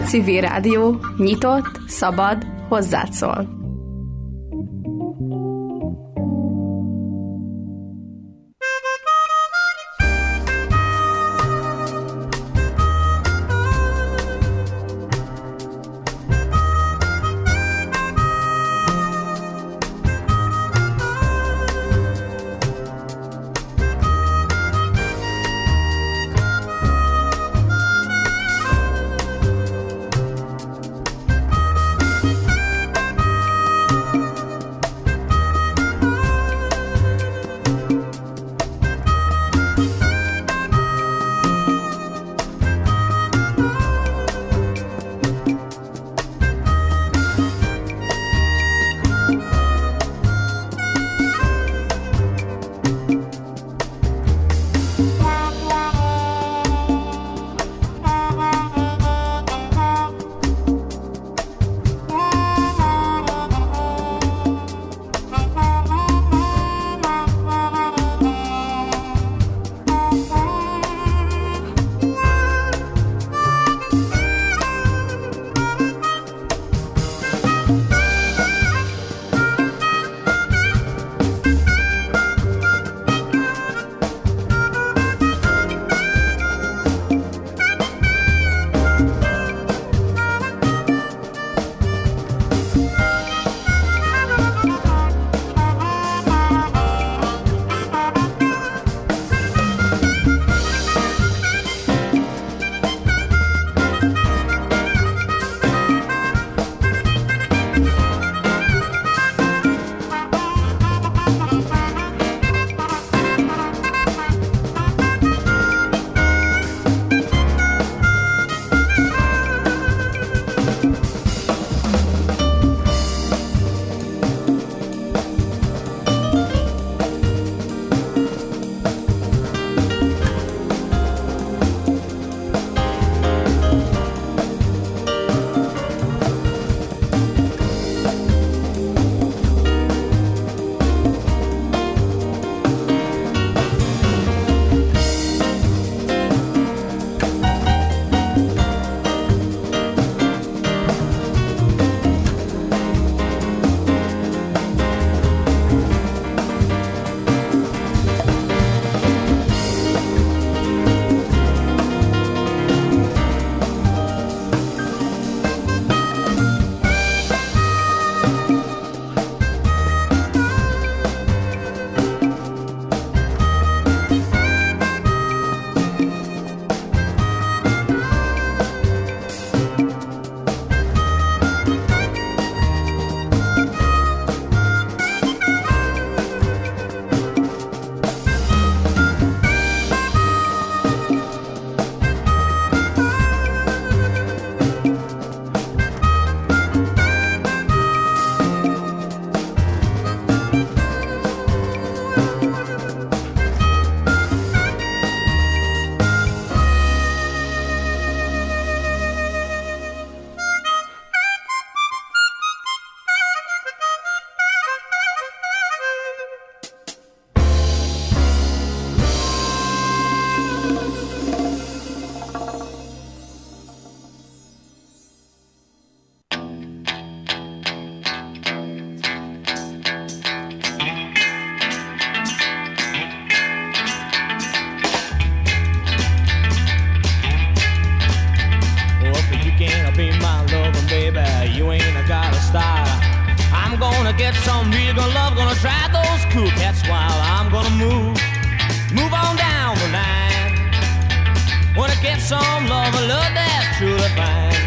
Civil Rádió, nyitott, szabad, hozzád szól. get some real good love. Gonna try those cool cats while I'm gonna move on down the line. Wanna get some love, a love that's truly fine.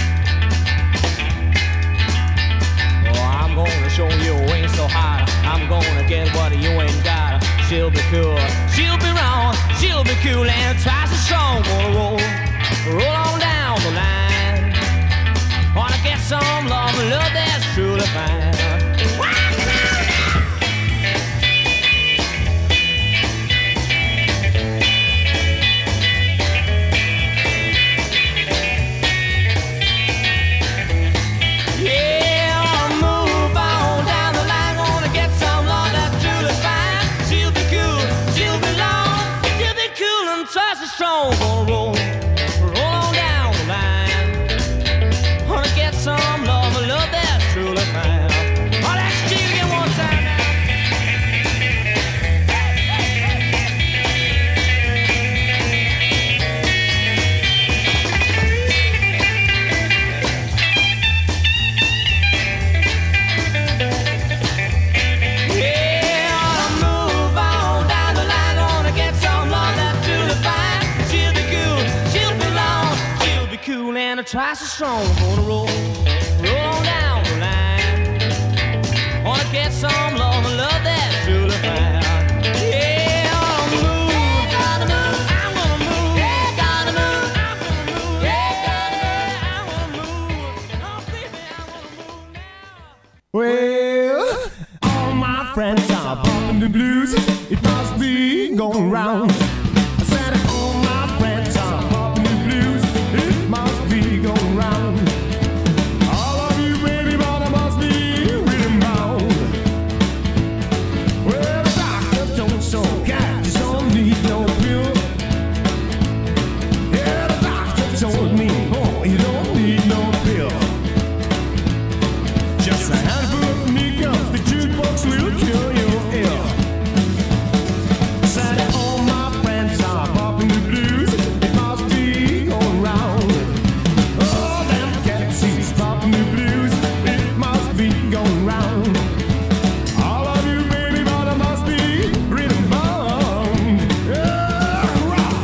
Oh, I'm gonna show you ain't so hot. I'm gonna get what you ain't got. She'll be cool, she'll be wrong, she'll be cool and twice as strong. Gonna roll on down the line. Wanna get some love, a love that's truly fine. Strong, gonna roll twice as strong. Gonna roll on down the line. Wanna get some love and love that's truly fine. Yeah, I'm gonna move. I'm gonna move. Yeah, gotta move. I'm gonna move. Yeah, I'm gonna move. Oh, baby, I'm gonna move now. Well, all my friends are bumping the blues. It must be going round. I said all my friends are bumping the blues. It must be going round. All of you baby mama must be rhythm bound. Well, the doctor told so cat just don't need no pill. Yeah, the doctor told me, boy, you don't need no pill. Just a handful of nickels, the jukebox will kill you ill. Said all my friends are popping the blues. It must be going round. All them cats he's popping the blues. It must be going round. All of you baby mother must be rhythm bound. Yeah, rock.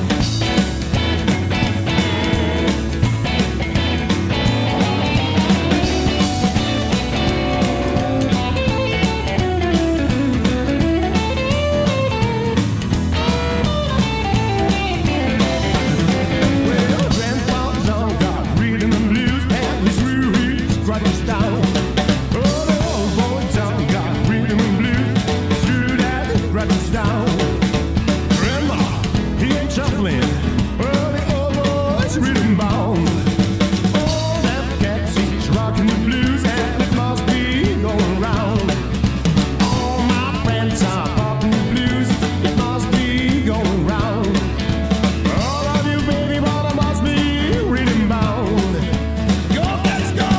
Well, grandpa's on got rhythm and blues, and his Rudy's crutches down. Oh, the old boy's on got rhythm and blues, through that crutches down. Grandma, he ain't shuffling. Well, the old boy's rhythm bound. All them cats he's rocking the blues, and it must be going round. All my friends are popping the blues. It must be going round. All of you baby mama must be rhythm bound. Go, let's go.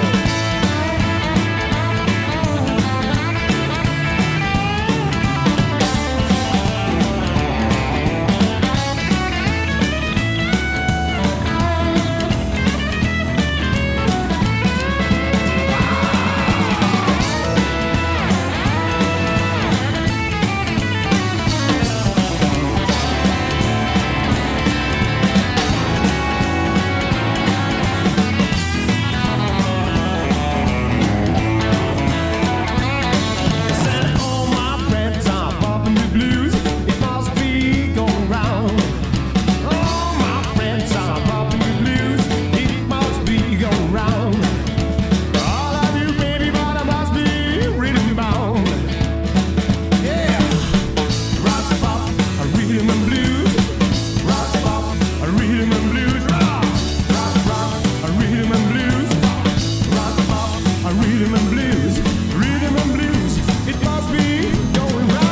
Said all my friends are popping the blues. It must be going round. All my friends are popping the blues. It must be going round. All of you baby mama must be rhythm bound. Yeah, rock pop, a rhythm and blues. Rock pop, a rhythm and blues. Rock, rock, a rhythm and blues. Rock pop, a rhythm and blues. Rhythm and blues. It must be going round.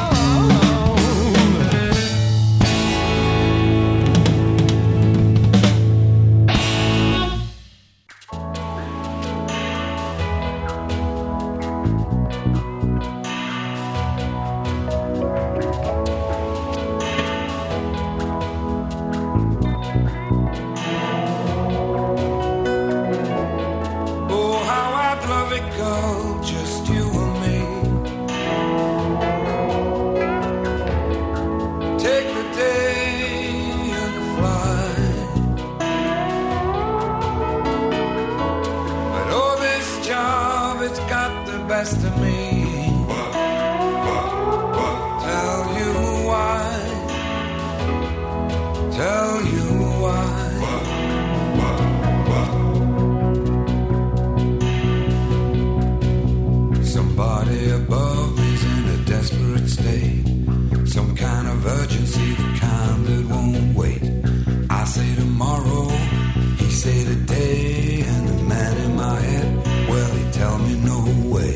Oh, how I'd love it, girl, just you and me. Take the day and fly. But oh, this job, it's got the best of me. Tell you why. Tell you why. Somebody above me's in a desperate state. Some kind of urgency, the kind that won't wait. I say tomorrow, he say today. And the man in my head, well, he tell me no way.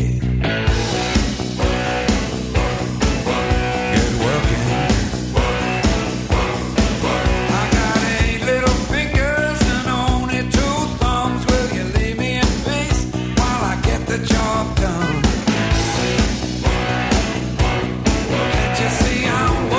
Get working. I got 8 little fingers and only 2 thumbs. Will you leave me in peace while I get the job done? Can't you see I'm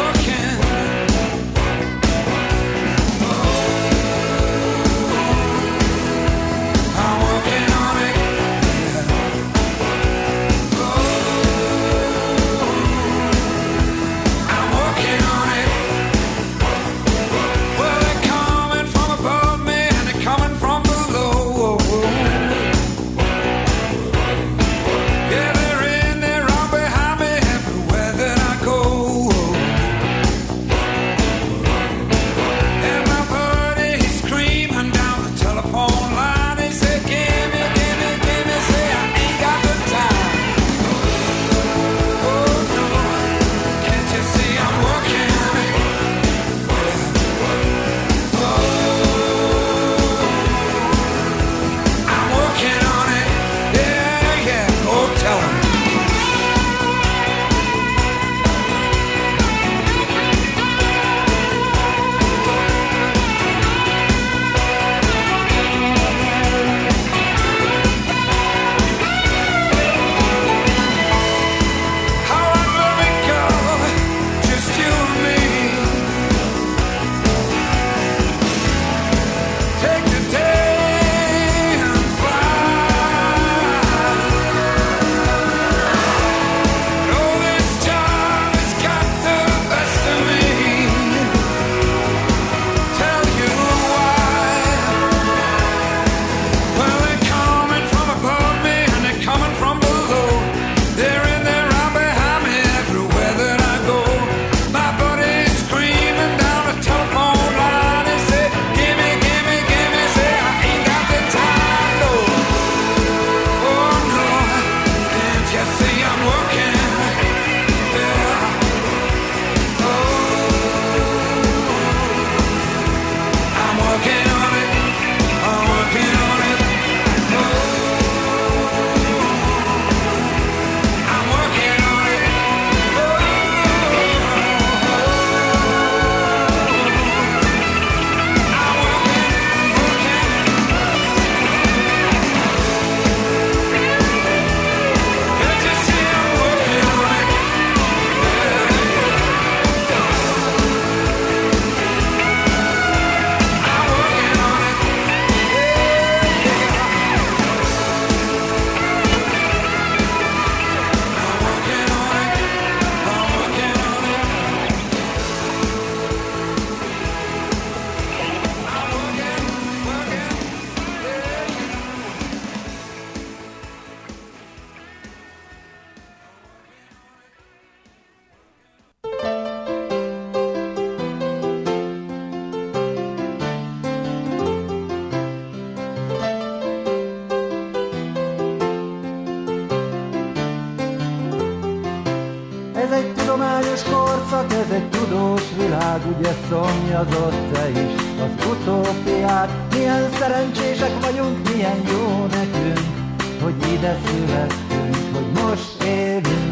Ez egy tudományos korszak, ez egy tudós világ, ugye szomjazott te is az utópiát. Milyen szerencsések vagyunk, milyen jó nekünk, hogy ide születtünk, hogy most élünk.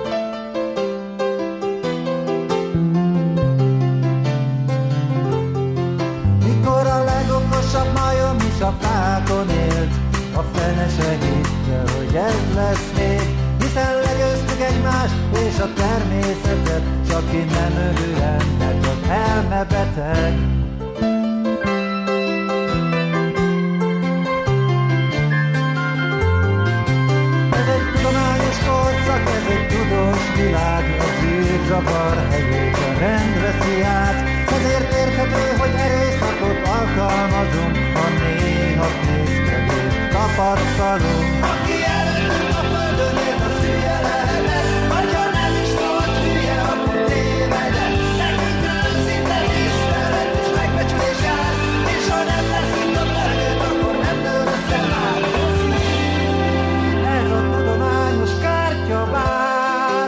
Mikor a legokosabb majom is a fákon élt, a fene se hitte, hogy ez lesz még, hiszen legyőztük egymást és a természetet, s aki nem örül ennek, az elmebeteg. Ez egy tudományos korszak, ez egy tudós világ, az űrzavar helyét a rend veszi át. Ezért érthető, hogy erőszakot alkalmazunk, ha néha készkedést tapasztalunk. Aki előttünk a földön élt, az hülye lehetett, vagy ha nem is volt hülye, akkor tévedett. Nekünk őszinte tisztelet és megbecsülés jár, és ha nem leszünk a földön, akkor nem dől össze már. Ez a tudományos kártyabár.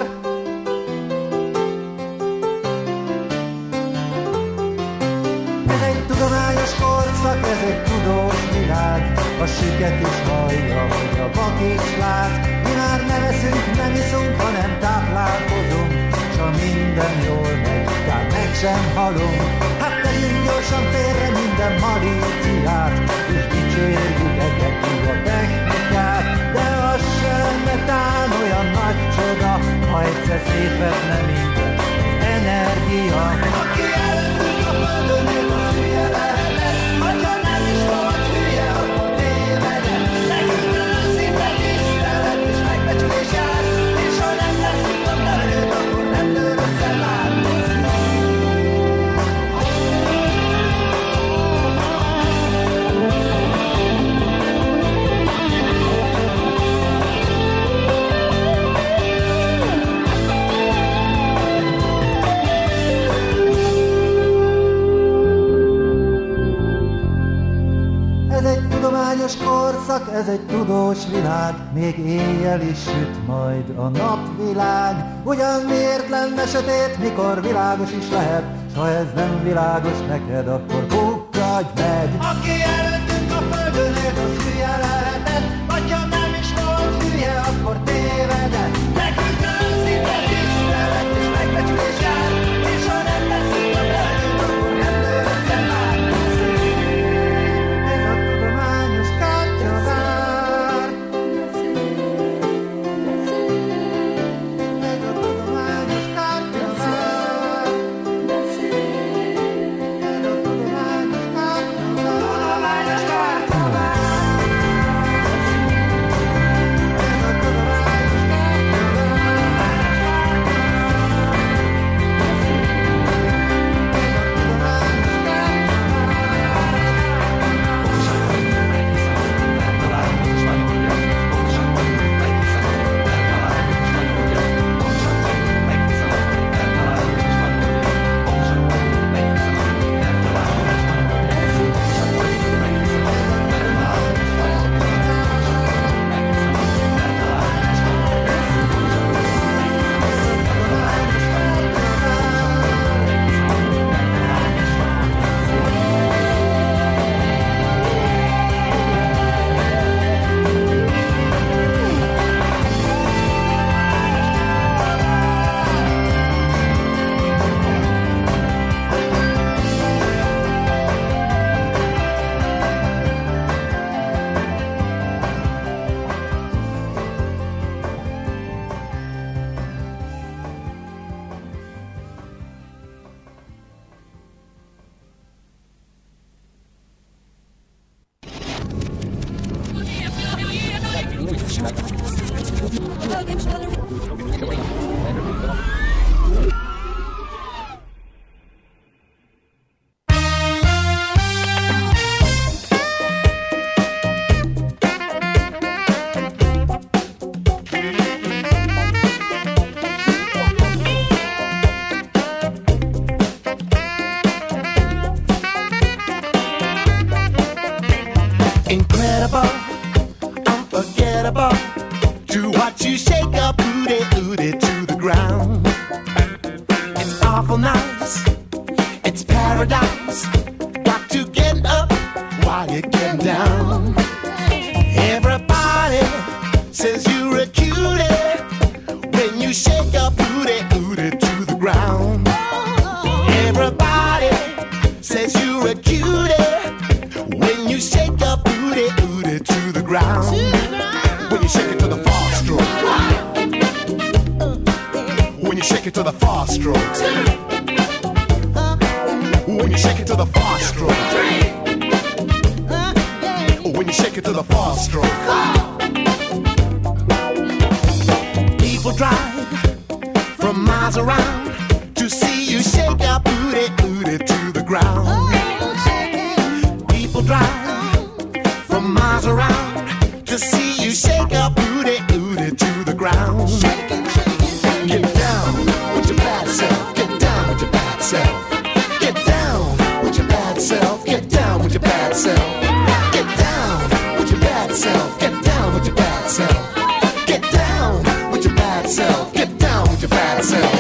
Ez egy tudományos korszak, ez egy tudós világ, a süket is hallja, hogy a vak is lát. Mi már nem eszünk, nem iszunk, hanem táplálkozunk, s ha minden jól megy, tehát meg sem halunk. Hát tegyünk gyorsan félre minden malíciát, és dicsérjük egyedül a technikát. De az se lenne tán olyan nagy csoda, ha egyszer szétvetne minden az energia. Aki előttünk a földön él, az hülye lehetett, vagy ha nem is volt hülye, akkor tévedett. Nekünk őszinte tisztelet és megbecsülés jár, és ha nem leszünk a földön, akkor nem dől össze már. Ez egy tudományos korszak, ez egy tudós világ, még éjjel is süt majd a napvilág. Ugyan miért lenne sötét, mikor világos is lehet, s ha ez nem világos neked, akkor bukkanj meg. Aki előttünk a földön élt, az hülye lehetett, vagy ha nem is volt hülye, akkor tévedett. Nekünk őszinte tisztelet és megbecsülés jár, és ha nem leszünk a földön, akkor nem dől össze már. Ez a tudományos kártyabár. Ez a tudományos kártyabár. Ez a tudományos kártyabár. paradise. Got to get up while you're getting down. Everybody says you're a cutie when you shake your booty, booty to the ground. Everybody says you're a cutie when you shake your booty, booty to the ground. When you shake it to the fast stroke. When you shake it to the fast stroke. When you shake it to the fast stroke. When you shake it to the fast stroke. People drive from miles around to see you shake your booty, booty to the ground. People drive from miles around to see you shake your booty, booty to the ground. Get down with your bad self. Get down with your bad self. Get down with your bad self. Get down with your bad self. Get down with your bad self. Get down with your bad self. Get down with your bad self. Get down with your bad self.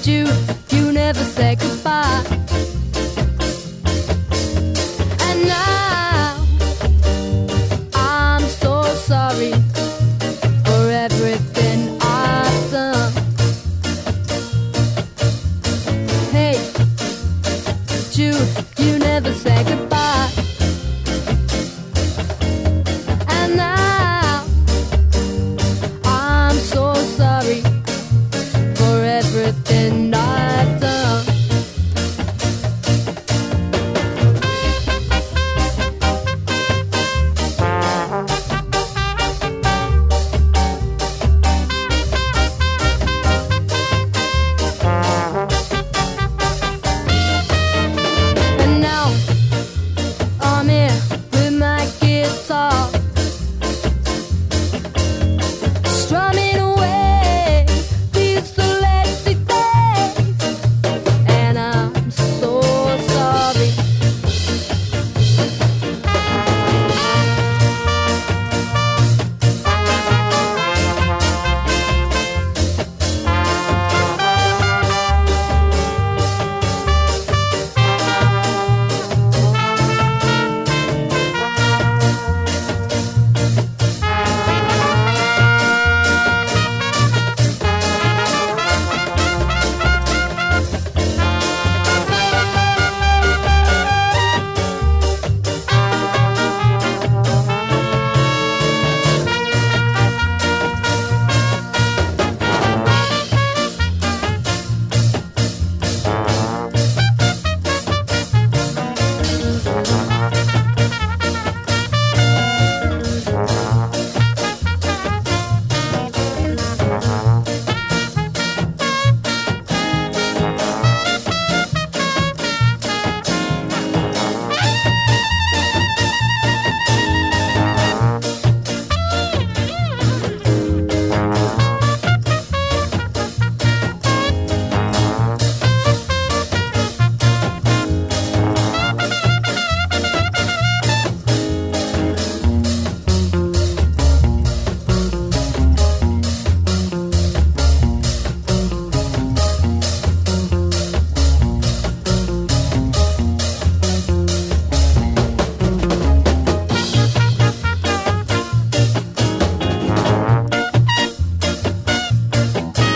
you, you never said goodbye. And now I'm so sorry for everything I've done. Hey, you